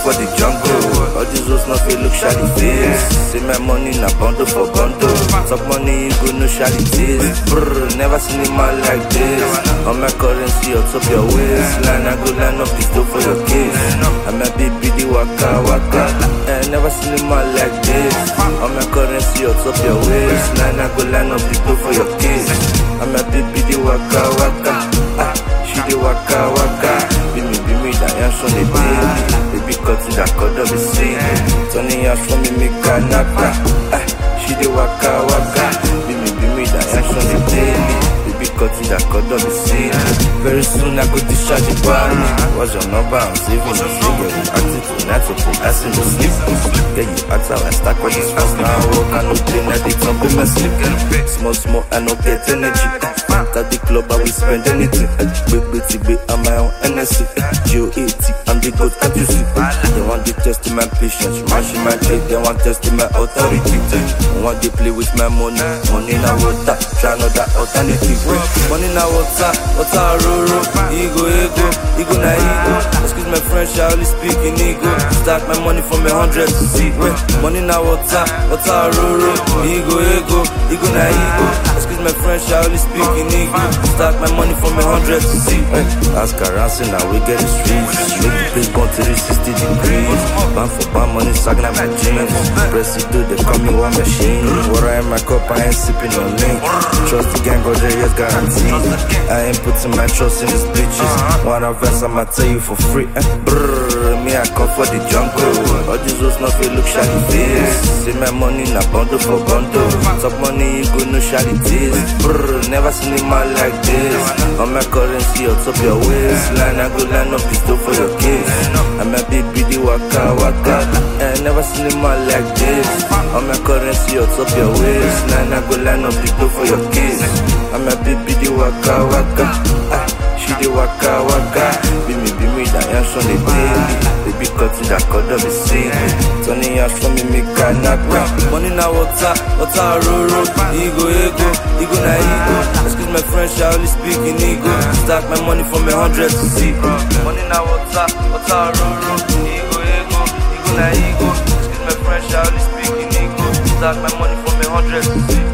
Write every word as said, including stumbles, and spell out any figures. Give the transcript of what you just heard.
for the jungle. All these hoes not feel look shallow face. See my money na bundle for bundle. Talk money, you go no shallow taste. Brr, never seen a man like this. On my currency, on top your waistline, I go line up this door for your case. I'm a baby, the waka waka. Eh, never seen a man like this. On my currency, on top your waistline, I go line up this door for your case. I'm a baby, the waka waka. Ah, she the waka waka. Be me, be me, that yash on the daily. Baby, cut in that cut of the sea. Turning yash for me, make a naka. Ah, she the waka waka. Be me, be me, that yash on the daily. Baby, cut in that cut of the sea. Very soon I go discharge the body. What's your number? I'm saving the figure. Acting tonight, so put ass in the sleep. Yeah, you act out and stack with this first now. Walk and no play, now they jump in my sleep. Small, small, I no get energy. At the club, I will spend anything. Big, big, big, I'm my own N S C. G O A T, I'm the god, can't you see? They want to test my patience, mashing my cake, they want to test my authority. They want to play with my money, money na water, try another alternative. Money na water, water roro, ego, ego, ego na ego. Excuse my French, I only speak in ego. Start my money from a hundred to see. Money na water, water roro, ego, ego, ego na ego. Excuse my French, I only speak in ego. Start my money from a hundred to see. Ask around, say now we get the streets. Make the place burn to three sixty degrees. Ban for ban, money sagging at my jeans. Press it, do they call me one machine. Water in my cup, I ain't sipping on lean. Trust the gang, go there, yes, guaranteed. I ain't putting my trust in these bitches. One of us, I'ma tell you for free. Brrr, me, I come for the jungle. All these hoes not feel look shallow face. See my money, na bundle for bundle. Top money, you go no shallow taste. Brrr, never seen a man like this. On my currency, on top your waistline, I go line up this door for your case. I'm a baby, the waka waka. I never seen a man like this. On my currency, on top your waistline, I go line up this door for your case. I'm a baby, the waka waka. Ah, she the waka waka. Be me, be me, that yash on the daily. Baby, cut in that cut of the sea. Turning yash for me, make a naka. Money na water, water roro. Ego, ego, ego na ego. Excuse my French, I only speak in ego. Start my money from a hundred to see. Money na water, water roro. Ego, ego, ego na ego. Excuse my French, I only speak in ego. Start my money from a hundred to see.